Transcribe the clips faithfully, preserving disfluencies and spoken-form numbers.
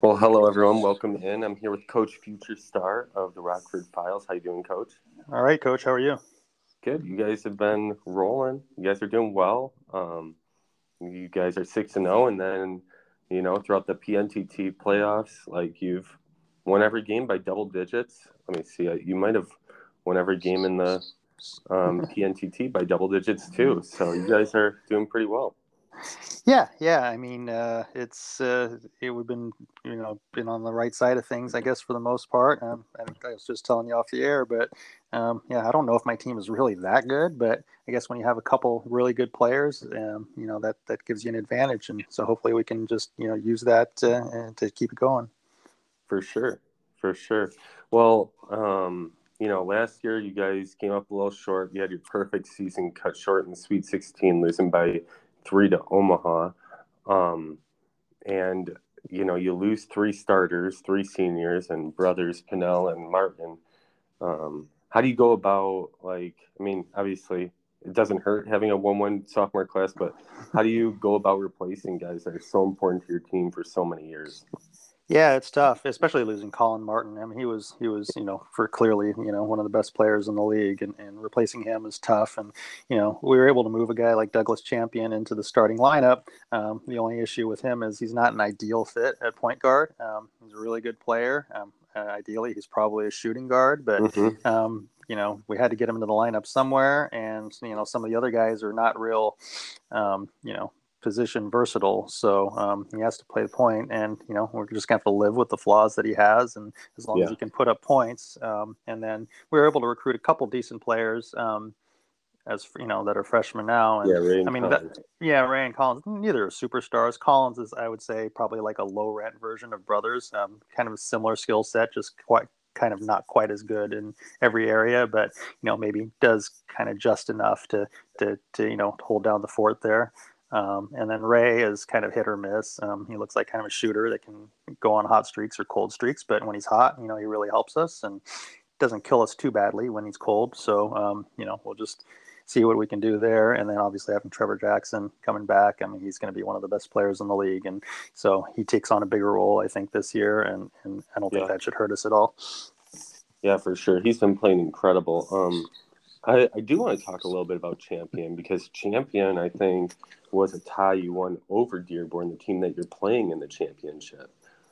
Well, hello everyone. Welcome in. I'm here with Coach Future Star of the Rockford Files. How you doing, Coach? All right, Coach. How are you? Good. You guys have been rolling. You guys are doing well. Um, you guys are six and zero, and then you know throughout the P N T T playoffs, like you've won every game by double digits. Let me see. uh, You might have won every game in the um, P N T T by double digits too. So you guys are doing pretty well. Yeah, yeah. I mean, uh, it's uh, it, we've been you know been on the right side of things, I guess, for the most part. Um, and I was just telling you off the air, but um, yeah, I don't know if my team is really that good, but I guess when you have a couple really good players, um, you know that that gives you an advantage, and so hopefully we can just you know use that uh, to keep it going. For sure, for sure. Well, um, you know, last year you guys came up a little short. You had your perfect season cut short in the Sweet sixteen, losing by three to Omaha. Um, and, you know, you lose three starters, three seniors, and brothers Pinnell and Martin. Um, how do you go about, like, I mean, obviously it doesn't hurt having a one one sophomore class, but how do you go about replacing guys that are so important to your team for so many years? Yeah, it's tough, especially losing Colin Martin. I mean, he was he was you know for clearly you know one of the best players in the league, and, and replacing him is tough. And you know we were able to move a guy like Douglas Champion into the starting lineup. Um, the only issue with him is he's not an ideal fit at point guard. Um, he's a really good player. Um, uh, ideally, he's probably a shooting guard, but Mm-hmm. um, you know we had to get him into the lineup somewhere. And you know some of the other guys are not real, um, you know position versatile, so um, he has to play the point, and you know we're just gonna have to live with the flaws that he has, and as long as Yeah. he can put up points, um, and then we were able to recruit a couple decent players, um, as you know that are freshmen now, Yeah, and Ray I and mean that, Collins. yeah, Ray and Collins, neither are superstars. Collins is, I would say, probably like a low rent version of Brothers, um, kind of a similar skill set, just quite kind of not quite as good in every area, but you know maybe does kind of just enough to to to you know hold down the fort there. Um, and then Ray is kind of hit or miss. Um, he looks like kind of a shooter that can go on hot streaks or cold streaks, but when he's hot, you know, he really helps us and doesn't kill us too badly when he's cold. So, um, you know, we'll just see what we can do there. And then obviously having Trevor Jackson coming back, I mean, he's going to be one of the best players in the league. And so he takes on a bigger role, I think, this year. And, and I don't think Yeah, that should hurt us at all. yeah, for sure. He's been playing incredible. Um, I, I do want to talk a little bit about Champion because Champion, I think, was a tie you won over Dearborn, the team that you're playing in the championship.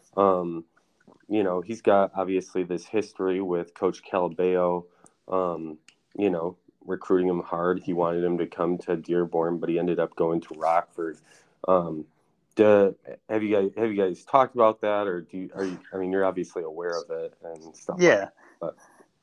Um, you know, he's got obviously this history with Coach Calabeo, um, you know, recruiting him hard. He wanted him to come to Dearborn, but he ended up going to Rockford. Um, do, have you guys have you guys talked about that, or do you, are you? I mean, you're obviously aware of it and stuff like Yeah. that. But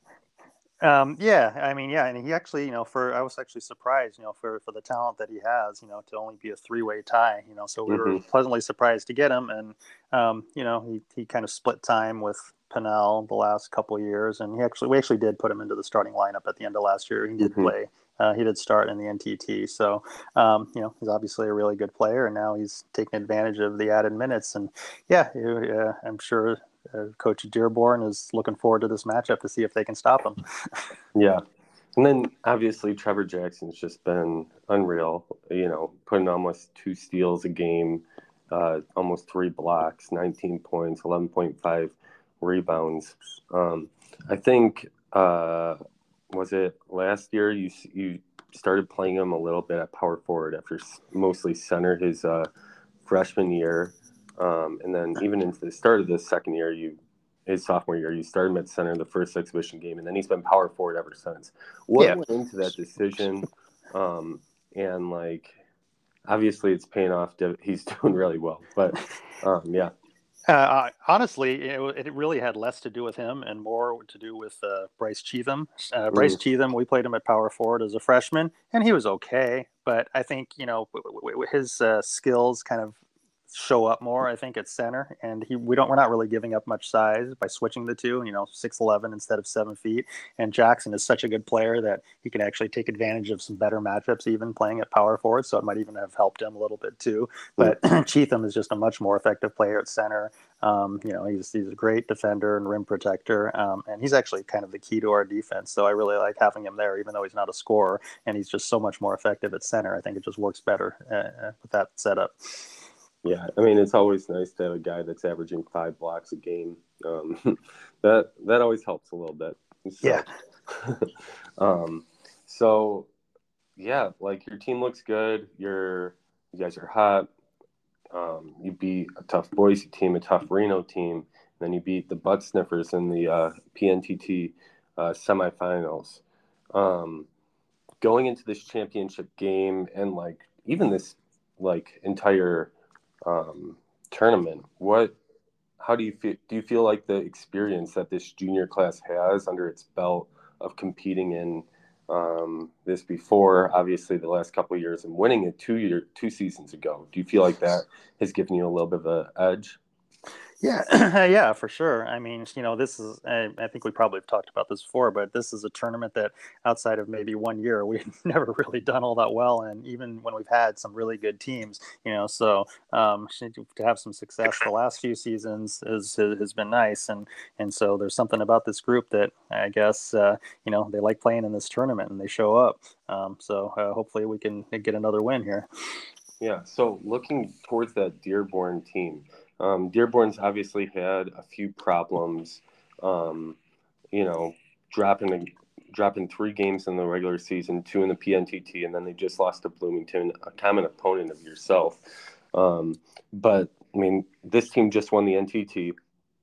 Um, yeah, I mean, yeah, and he actually, you know, for I was actually surprised, you know, for for the talent that he has, you know, to only be a three way tie, you know, so we were hmm pleasantly surprised to get him, and um, you know, he he kind of split time with Pinnell the last couple of years, and he actually we actually did put him into the starting lineup at the end of last year. He did hmm play. Uh, he did start in the N T T, so um, you know he's obviously a really good player, and now he's taking advantage of the added minutes. And yeah, uh, I'm sure uh, Coach Dearborn is looking forward to this matchup to see if they can stop him. yeah. And then obviously Trevor Jackson's just been unreal. You know, putting almost two steals a game, uh, almost three blocks, nineteen points, eleven point five rebounds. Um, I think uh, was it last year you you started playing him a little bit at power forward after mostly center his uh, freshman year, um, and then even into the start of the second year, you his sophomore year, you started him at center in the first exhibition game, and then he's been power forward ever since. What Yeah. went into that decision? Um, and like, obviously, it's paying off. He's doing really well, but um, yeah. Uh, honestly, it, it really had less to do with him and more to do with uh, Bryce Cheatham. Uh, Bryce Mm, Cheatham, we played him at power forward as a freshman, and he was okay. But I think you know w- w- w- his uh, skills kind of show up more. I think at center, and he we don't we're not really giving up much size by switching the two. You know, six eleven instead of seven feet. And Jackson is such a good player that he can actually take advantage of some better matchups, even playing at power forward. So it might even have helped him a little bit too. mm, But Cheatham is just a much more effective player at center. Um, you know, he's he's a great defender and rim protector, um, and he's actually kind of the key to our defense. So I really like having him there, even though he's not a scorer, and he's just so much more effective at center. I think it just works better uh, with that setup. Yeah, I mean, it's always nice to have a guy that's averaging five blocks a game. Um, that that always helps a little bit. Yeah. So, um, so yeah, like your team looks good. You're you guys are hot. Um, you beat a tough Boise team, a tough Reno team, and then you beat the Butt Sniffers in the uh, P N T T uh, semifinals. Um, Going into this championship game and like even this like entire um, tournament, what how do you feel? Do you feel like the experience that this junior class has under its belt of competing in um, this before, obviously the last couple of years, and winning it two year two seasons ago? Do you feel like that has given you a little bit of an edge? Yeah, yeah, for sure. I mean, you know, this is, I, I think we probably have talked about this before, but this is a tournament that outside of maybe one year, we've never really done all that well. And even when we've had some really good teams, you know, so um, to have some success the last few seasons is, has been nice. And, and so there's something about this group that I guess, uh, you know, they like playing in this tournament and they show up. Um, so uh, hopefully we can get another win here. Yeah. So looking towards that Dearborn team, um, Dearborn's obviously had a few problems. Um, you know, dropping a, dropping three games in the regular season, two in the P N T T, and then they just lost to Bloomington, a common opponent of yourself. Um, but I mean, this team just won the N T T.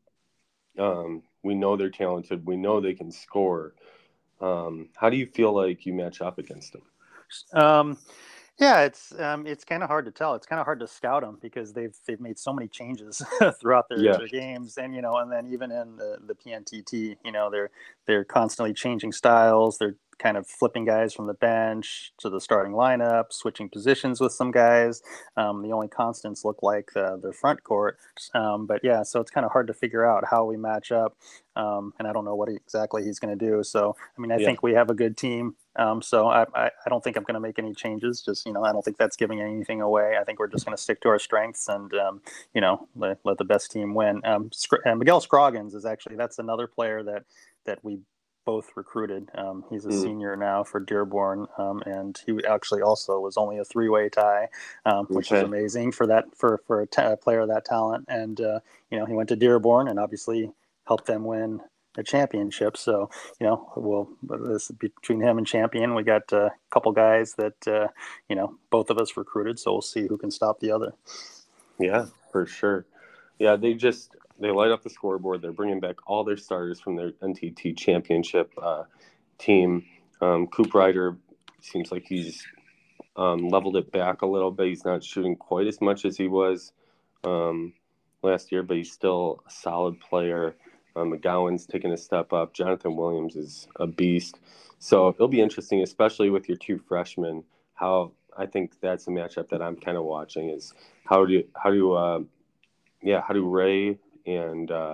Um, we know they're talented. We know they can score. Um, how do you feel like you match up against them? Um, Yeah, it's um, it's kind of hard to tell. It's kind of hard to scout them because they've they've made so many changes throughout their, Yeah, their games, and you know, and then even in the, the P N T T, you know, they're they're constantly changing styles. They're kind of flipping guys from the bench to the starting lineup, switching positions with some guys. Um, the only constants look like the, their front court, um, but yeah, so it's kind of hard to figure out how we match up. Um, and I don't know what exactly he's going to do. So, I mean, I yeah, think we have a good team. Um, so I, I, I don't think I'm going to make any changes. Just, you know, I don't think that's giving anything away. I think we're just going to stick to our strengths and, um, you know, let, let the best team win. Um, uh, Miguel Scroggins is actually, that's another player that, that we both recruited. Um, he's a mm, senior now for Dearborn. Um, and he actually also was only a three-way tie, um, which is okay, amazing for that, for, for a, t- a player of that talent. And, uh, you know, he went to Dearborn and obviously helped them win a championship. So, you know, we'll this between him and Champion, we got a couple guys that uh, you know both of us recruited. So we'll see who can stop the other. yeah, for sure. Yeah, they just they light up the scoreboard. They're bringing back all their starters from their N T T championship uh, team. Um, Coop Ryder seems like he's um, leveled it back a little bit. He's not shooting quite as much as he was um, last year, but he's still a solid player. Um, McGowan's taking a step up. Jonathan Williams is a beast. So it'll be interesting, especially with your two freshmen. How I think that's a matchup that I'm kind of watching is how do how do uh, yeah how do Ray and uh,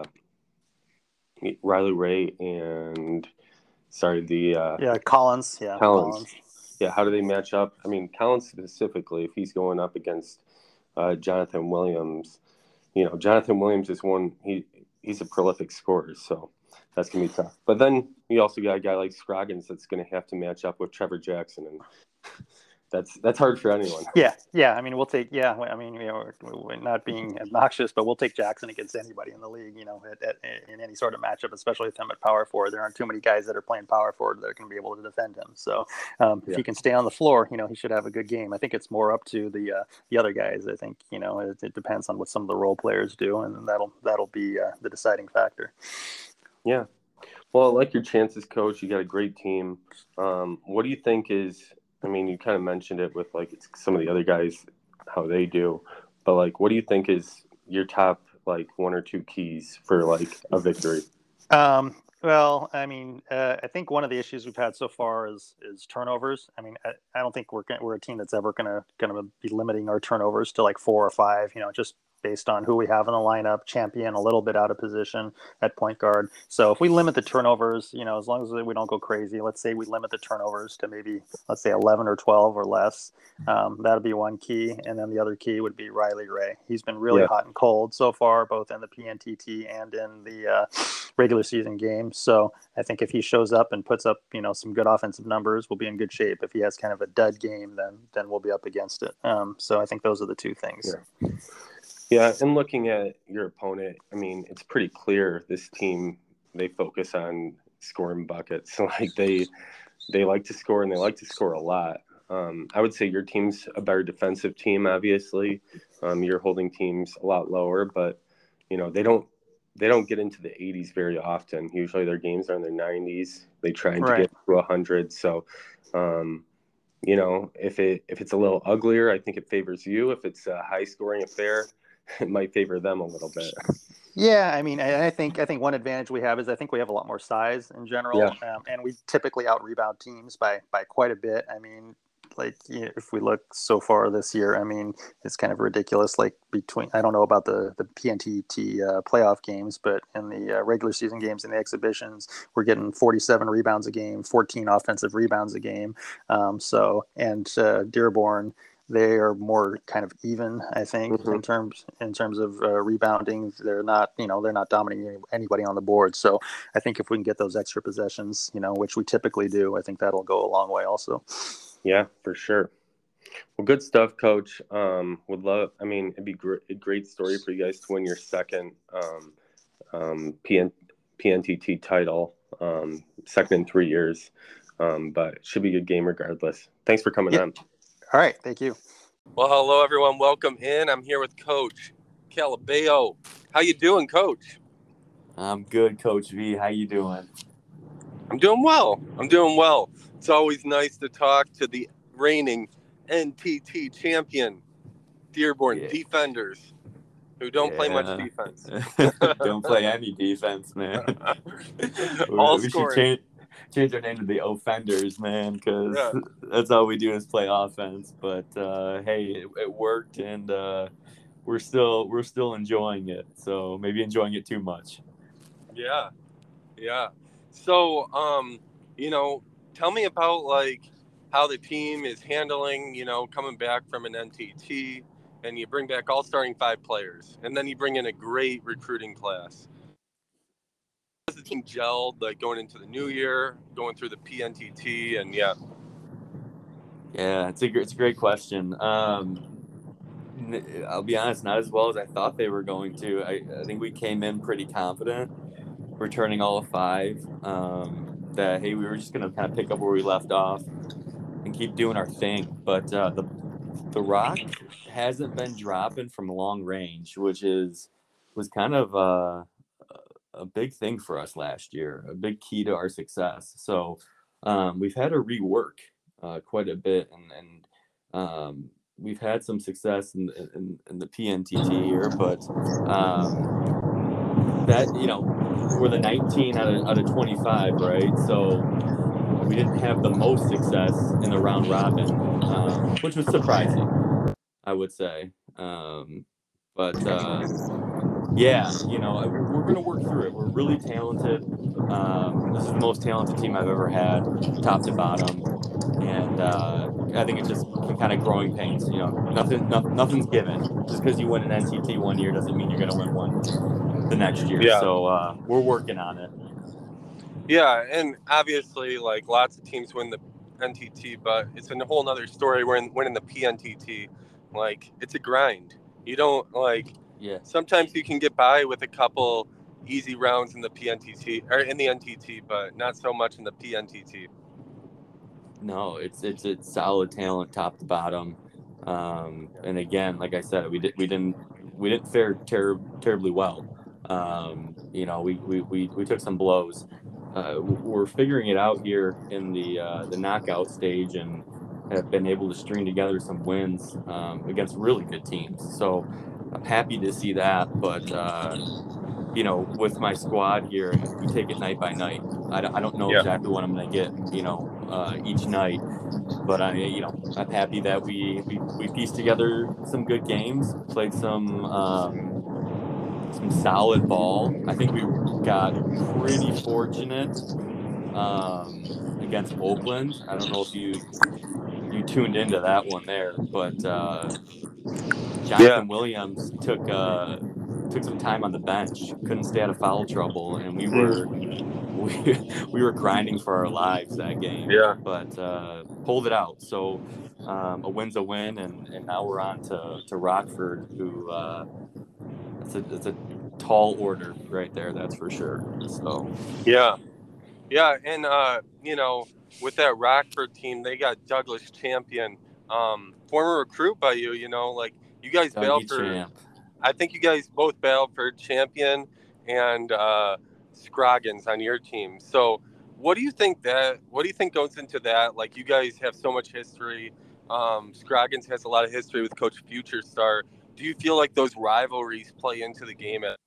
Riley Ray and sorry the uh, Yeah, Collins. Yeah, Collins. Collins. Yeah, how do they match up? I mean, Collins specifically, if he's going up against uh, Jonathan Williams, you know, Jonathan Williams is one. He he's a prolific scorer, so that's gonna be tough. But then you also got a guy like Scroggins that's gonna have to match up with Trevor Jackson, and that's that's hard for anyone. Yeah, yeah. I mean, we'll take. Yeah, I mean, you know, we're, we're not being obnoxious, but we'll take Jackson against anybody in the league. You know, at, at, in any sort of matchup, especially with him at power forward. There aren't too many guys that are playing power forward that are going to be able to defend him. So, um, if Yeah, he can stay on the floor, you know, he should have a good game. I think it's more up to the uh, the other guys. I think you know, it, it depends on what some of the role players do, and that'll that'll be uh, the deciding factor. yeah. Well, I like your chances, coach. You got a great team. Um, what do you think is? I mean, you kind of mentioned it with like some of the other guys, how they do, but like, what do you think is your top like one or two keys for like a victory? Um, well, I mean, uh, I think one of the issues we've had so far is is turnovers. I mean, I, I don't think we're gonna, we're a team that's ever gonna gonna be limiting our turnovers to like four or five. You know, just based on who we have in the lineup. Champion a little bit out of position at point guard. So if we limit the turnovers, you know, as long as we don't go crazy, let's say we limit the turnovers to maybe let's say eleven or twelve or less. Um, that'd be one key, and then the other key would be Riley Ray. He's been really Yeah, hot and cold so far, both in the P N T T and in the uh, regular season games. So I think if he shows up and puts up, you know, some good offensive numbers, we'll be in good shape. If he has kind of a dud game, then then we'll be up against it. Um, so I think those are the two things. yeah. Yeah, and looking at your opponent, I mean, it's pretty clear this team, they focus on scoring buckets. Like they they like to score and they like to score a lot. Um, I would say your team's a better defensive team, obviously. Um, you're holding teams a lot lower, but you know, they don't they don't get into the eighties very often. Usually their games are in the nineties. They trying to Right. get to one hundred. So, um, you know, if it if it's a little uglier, I think it favors you. If it's a high scoring affair, it might favor them a little bit. Yeah, I mean, I I think I think one advantage we have is I think we have a lot more size in Yeah. general, um, and we typically out rebound teams by by quite a bit. I mean, like you know, if we look so far this year, I mean, it's kind of ridiculous. Like between I don't know about the the P N T T uh, playoff games, but in the uh, regular season games and the exhibitions, we're getting forty-seven rebounds a game, fourteen offensive rebounds a game. Um, so and uh, Dearborn, they are more kind of even, I think, Hmm. in terms in terms of uh, rebounding. They're not, you know, they're not dominating anybody on the board. So I think if we can get those extra possessions, you know, which we typically do, I think that'll go a long way. Also. Yeah, for sure. Well, good stuff, Coach. Um, would love. I mean, it'd be gr- a great story for you guys to win your second um, um, P N- P N T T title, um, second in three years. Um, but it should be a good game regardless. Thanks for coming Yeah. on. All right. Thank you. Well, hello everyone. Welcome in. I'm here with Coach Calabeo. How you doing, Coach? I'm good, Coach V. How you doing? I'm doing well. I'm doing well. It's always nice to talk to the reigning N T T champion, Dearborn Yeah. Defenders, who don't yeah. play much defense. Don't play any defense, man. All we, we should scoring. change change our name to the Offenders, man, because Yeah. that's all we do is play offense. But uh, hey, it, it worked, and uh, we're still we're still enjoying it. So maybe enjoying it too much. Yeah, yeah. So, um, you know, tell me about like how the team is handling, you know, coming back from an N T T, and you bring back all starting five players, and then you bring in a great recruiting class. How's the team gelled, like going into the new year, going through the P N T T, and yeah. Yeah, it's a it's a great question. Um, I'll be honest, not as well as I thought they were going to. I, I think we came in pretty confident, returning all of five. Um, that hey, we were just gonna kind of pick up where we left off and keep doing our thing. But uh, the the rock hasn't been dropping from long range, which is was kind of uh, a big thing for us last year, a big key to our success. So um, we've had to rework uh, quite a bit, and and um, we've had some success in, in, in the P N T T here, but um, that, you know, we're the nineteen out of, out of twenty-five, right? So we didn't have the most success in the round robin, um, which was surprising, I would say. Um, but uh, yeah, you know, we're going to work through it. We're really talented. Um, this is the most talented team I've ever had, top to bottom. And uh, I think it's just kind of growing pains. You know, nothing, no, nothing's given. Just because you win an N T T one year doesn't mean you're going to win one the next year. Yeah. So uh, we're working on it. Yeah, and obviously, like lots of teams win the N T T, but it's a whole nother story. When winning the P N T T, like it's a grind. You don't like. Yeah. Sometimes you can get by with a couple easy rounds in the P N T T or in the N T T, but not so much in the P N T T. No, it's it's it's solid talent, top to bottom. Um, and again, like I said, we did we didn't we didn't fare ter- terribly well. Um, you know, we, we, we, we took some blows. Uh, we're figuring it out here in the uh, the knockout stage, and have been able to string together some wins um, against really good teams. So I'm happy to see that. But uh, you know, with my squad here, we take it night by night. I don't, I don't know Yeah. exactly what I'm going to get, you know, uh, each night. But I, you know, I'm happy that we, we, we pieced together some good games, played some um, some solid ball. I think we got pretty fortunate um, against Oakland. I don't know if you you tuned into that one there, but uh, Jonathan Yeah. Williams took uh, took some time on the bench, couldn't stay out of foul trouble, and we were we, we were grinding for our lives that game. Yeah. But uh, pulled it out. So um, a win's a win, and, and now we're on to, to Rockford, who uh, it's a it's a tall order right there, that's for sure. So yeah, yeah, and uh, you know, with that Rockford team, they got Douglas Champion, um, former recruit by you. You know, like you guys battled Dougie for. Champ. I think you guys both battled for Champion and uh, Scroggins on your team. So, what do you think that? What do you think goes into that? Like, you guys have so much history. Um, Scroggins has a lot of history with Coach Future Star. Do you feel like those rivalries play into the game? At-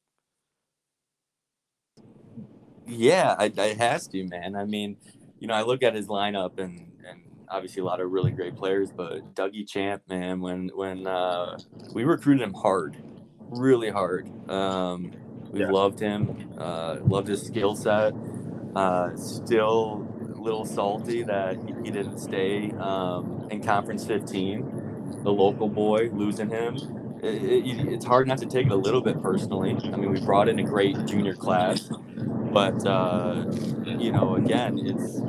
Yeah, I, I has to, man. I mean, you know, I look at his lineup and and obviously a lot of really great players, but Dougie Champ, man, when when uh, we recruited him hard, really hard. Um, we Yeah. loved him, uh, loved his skill set. Uh, still a little salty that he, he didn't stay um, in Conference fifteen, the local boy, losing him. It, it, it's hard not to take it a little bit personally. I mean, we brought in a great junior class, but uh, you know, again, it's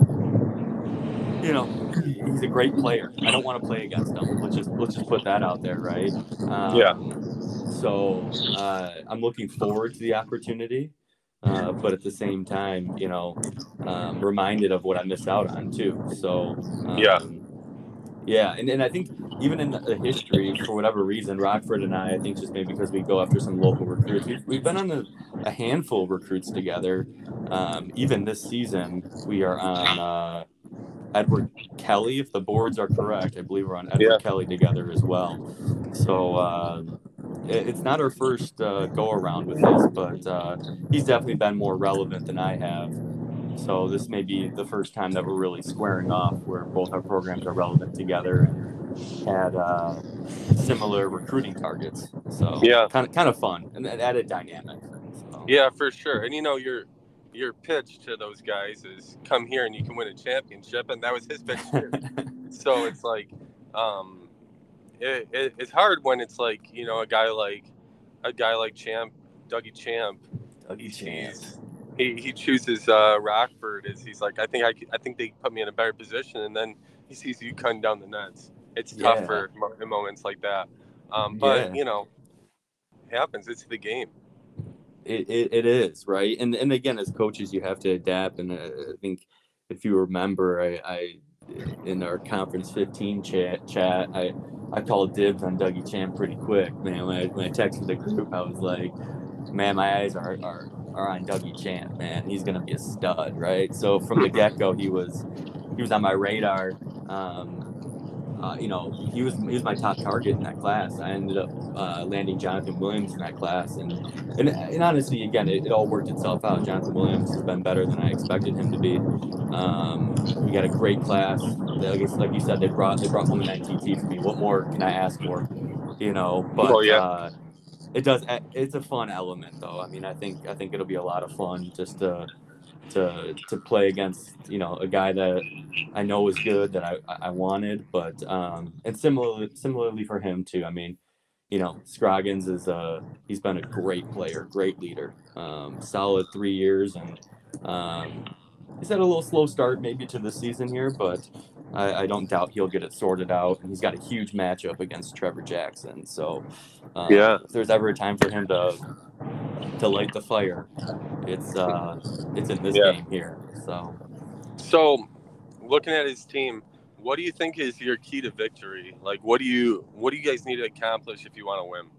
you know, he's a great player. I don't want to play against him. Let's just let's just put that out there, right? Yeah. Um, so uh, I'm looking forward to the opportunity, uh, but at the same time, you know, um, reminded of what I missed out on too. So um, Yeah. yeah, and, and I think even in the history, for whatever reason, Rockford and I, I think just maybe because we go after some local recruits, we've, we've been on a, a handful of recruits together. Um, even this season, we are on uh, Edward Kelly, if the boards are correct. I believe we're on Edward Yeah. Kelly together as well. So uh, it, it's not our first uh, go around with this, but uh, he's definitely been more relevant than I have. So this may be the first time that we're really squaring off, where both our programs are relevant together and had uh, similar recruiting targets. So Yeah. kind of kind of fun and an added dynamic. So. Yeah, for sure. And you know, your your pitch to those guys is come here and you can win a championship, and that was his pitch too. So it's like, um, it, it, it's hard when it's like, you know, a guy like a guy like Champ, Dougie Champ. Dougie Champ. He he chooses uh, Rockford as he's like, I think I, I think they put me in a better position, and then he sees you cutting down the nets. It's tough Yeah. for in moments like that. Um, but Yeah. you know, it happens. It's the game. It, it, it is, right? And and again, as coaches, you have to adapt. And uh, I think if you remember, I, I in our Conference fifteen chat, chat I, I called dibs on Dougie Champ pretty quick, man. When I, when I texted the group, I was like, man, my eyes are, are, are on Dougie Champ, man. He's going to be a stud, right? So from the get-go, he was he was on my radar. Um, Uh, you know, he was he was my top target in that class. I ended up uh, landing Jonathan Williams in that class, and and, and honestly, again, it, it all worked itself out. Jonathan Williams has been better than I expected him to be. Um, we got a great class. Like, like you said, they brought they brought home an N T T for me. What more can I ask for? You know, but Oh, yeah. uh, it does. It's a fun element, though. I mean, I think I think it'll be a lot of fun just to to to play against, you know, a guy that I know is good, that I, I wanted, but um, and similarly similarly for him too. I mean, you know, Scroggins is a he's been a great player, great leader, um, solid three years, and um, he's had a little slow start maybe to the season here, but I, I don't doubt he'll get it sorted out. And he's got a huge matchup against Trevor Jackson, so um, Yeah. if there's ever a time for him to to light the fire, it's uh it's in this Yeah. game here. So So, looking at his team, what do you think is your key to victory? Like, what do you what do you guys need to accomplish if you want to win?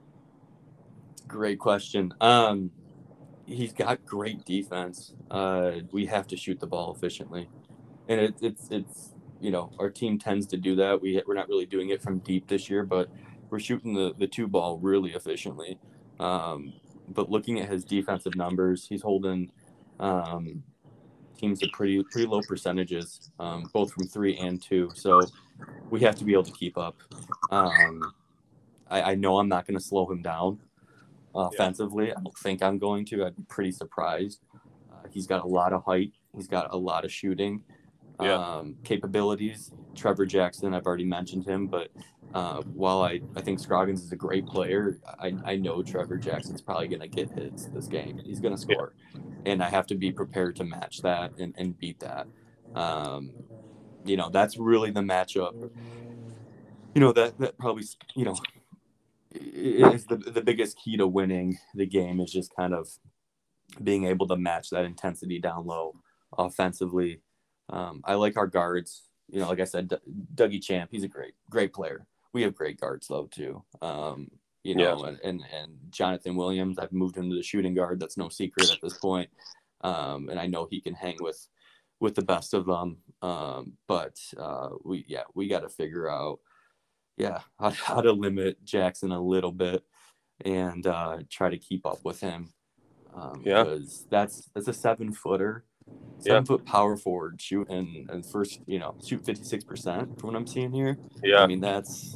great question. Um, he's got great defense. Uh, we have to shoot the ball efficiently, and it, it's it's you know, our team tends to do that. We we're not really doing it from deep this year, but we're shooting the the two ball really efficiently. Um, but looking at his defensive numbers, he's holding um, teams at pretty pretty low percentages, um, both from three and two. So we have to be able to keep up. Um, I, I know I'm not going to slow him down uh, offensively. I don't think I'm going to. I'd be pretty surprised. Uh, he's got a lot of height. He's got a lot of shooting Yeah. um, capabilities. Trevor Jackson, I've already mentioned him, but uh, while I, I think Scroggins is a great player, I, I know Trevor Jackson's probably going to get hits this game. He's going to score. Yeah. And I have to be prepared to match that and, and beat that. Um, you know, that's really the matchup. You know, that, that probably, you know, is the the biggest key to winning the game is just kind of being able to match that intensity down low offensively. Um, I like our guards. You know, like I said, D- Dougie Champ, he's a great, great player. We have great guards though too. Um, you know, yeah. and, and and Jonathan Williams, I've moved him to the shooting guard. That's no secret at this point. Um, and I know he can hang with with the best of them. Um, but uh, we yeah, we got to figure out yeah how, how to limit Jackson a little bit and uh, try to keep up with him. Um, yeah, because that's that's a seven footer, seven yeah. foot power forward shoot and, and first you know shoot fifty-six percent from what I'm seeing here. Yeah, I mean that's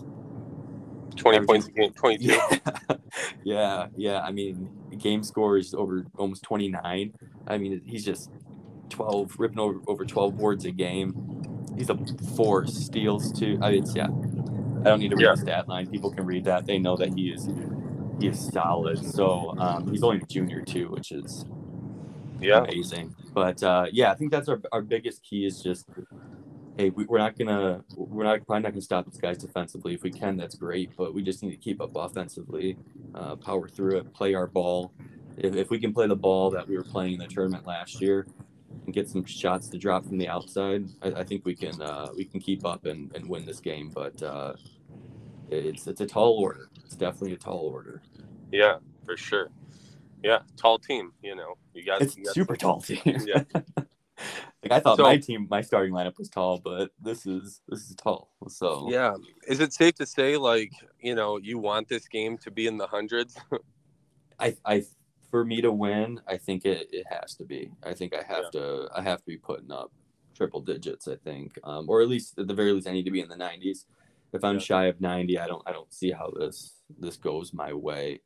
twenty points a game, twenty-two. Yeah, yeah, yeah. I mean, game score is over almost twenty-nine. I mean, he's just twelve ripping over over twelve boards a game. He's a force, steals too. I mean, it's, yeah. I don't need to read Yeah. the stat line. People can read that. They know that he is he is solid. So um, he's only a junior too, which is yeah amazing. But uh, yeah, I think that's our our biggest key is just, hey, we, we're not gonna we're not probably not gonna stop these guys defensively. If we can, that's great. But we just need to keep up offensively, uh, power through it, play our ball. If if we can play the ball that we were playing in the tournament last year, and get some shots to drop from the outside, I, I think we can uh, we can keep up and, and win this game. But uh, it's it's a tall order. It's definitely a tall order. Yeah, for sure. Yeah, tall team. You know, you got it's you got super some, tall team. Yeah. Like I thought so, my team, my starting lineup was tall, but this is this is tall. So yeah, is it safe to say, like, you know, you want this game to be in the hundreds? I, I, for me to win, I think it, it has to be. I think I have Yeah. to. I have to be putting up triple digits. I think, um, or at least at the very least, I need to be in the nineties. If I'm Yeah. shy of ninety, I don't. I don't see how this this goes my way.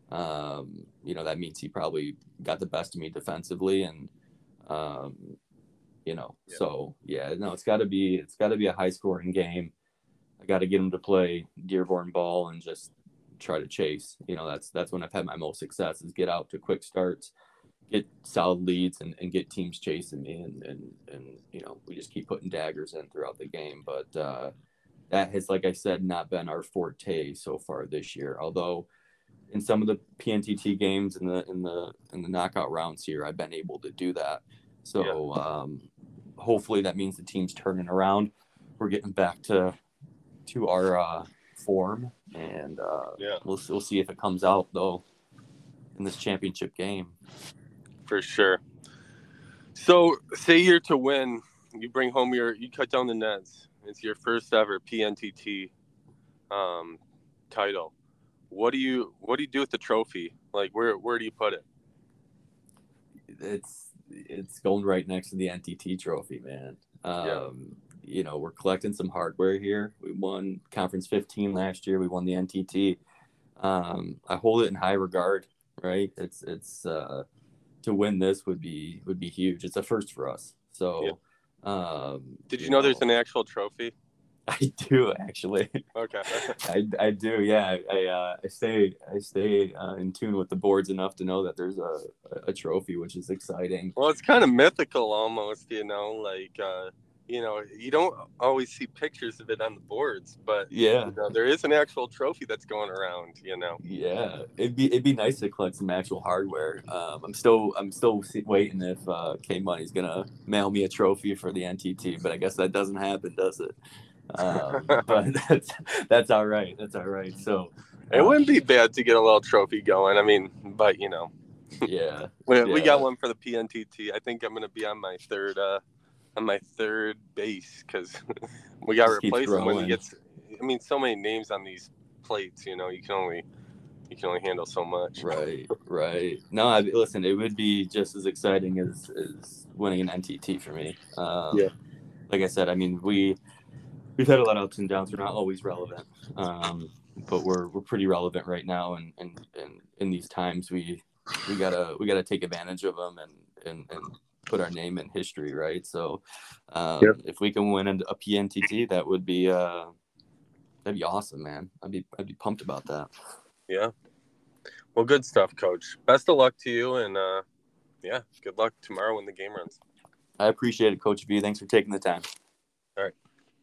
Um, you know, that means he probably got the best of me defensively, and um, you know, Yeah. so yeah, no, it's got to be. It's got to be a high scoring game. I got to get him to play Dearborn ball and just try to chase. You know, that's that's when I've had my most success is get out to quick starts, get solid leads, and, and get teams chasing me, and, and and you know, we just keep putting daggers in throughout the game. But uh, that has, like I said, not been our forte so far this year. Although in some of the P N T T games in the in the in the knockout rounds here, I've been able to do that. So Yeah. um, hopefully that means the team's turning around. We're getting back to to our uh, form, and uh, Yeah. we'll we'll see if it comes out though in this championship game. For sure. So, say you're to win, you bring home your, you cut down the nets. It's your first ever P N T T um, title. What do you what do you do with the trophy? Like, where where do you put it? It's it's going right next to the N T T trophy, man. Um, Yeah. You know, we're collecting some hardware here. We won Conference fifteen last year. We won the N T T. Um, I hold it in high regard, right? It's it's uh, to win this would be would be huge. It's a first for us. So, yeah. um, Did you, you know, know there's an actual trophy? I do actually. Okay. I, I do. Yeah. I uh, I stay I stay uh, in tune with the boards enough to know that there's a a trophy, which is exciting. Well, it's kind of mythical almost, you know, like, uh, you know, you don't always see pictures of it on the boards, but Yeah. you know, there is an actual trophy that's going around, you know. Yeah, it'd be it'd be nice to collect some actual hardware. Um, I'm still I'm still waiting if uh, K Money's gonna mail me a trophy for the N T T, but I guess that doesn't happen, does it? Um, but that's that's all right. That's all right. So It um, wouldn't be bad to get a little trophy going. I mean, but you know, yeah, we, yeah. we got one for the P N T T. I think I'm gonna be on my third uh, on my third base because we got to Just keep replace them when it throwing. gets. I mean, so many names on these plates. You know, you can only you can only handle so much. Right, right. No, I, listen, it would be just as exciting as, as winning an N T T for me. Um, Yeah. Like I said, I mean, we we've had a lot of ups and downs. We're not always relevant, um, but we're we're pretty relevant right now. And, and, and in these times, we we gotta we gotta take advantage of them and and, and put our name in history, right? So, um, Yep. if we can win a P N T T, that would be uh, that'd be awesome, man. I'd be I'd be pumped about that. Yeah. Well, good stuff, Coach. Best of luck to you, and uh, yeah, good luck tomorrow when the game runs. I appreciate it, Coach V. Thanks for taking the time. All right.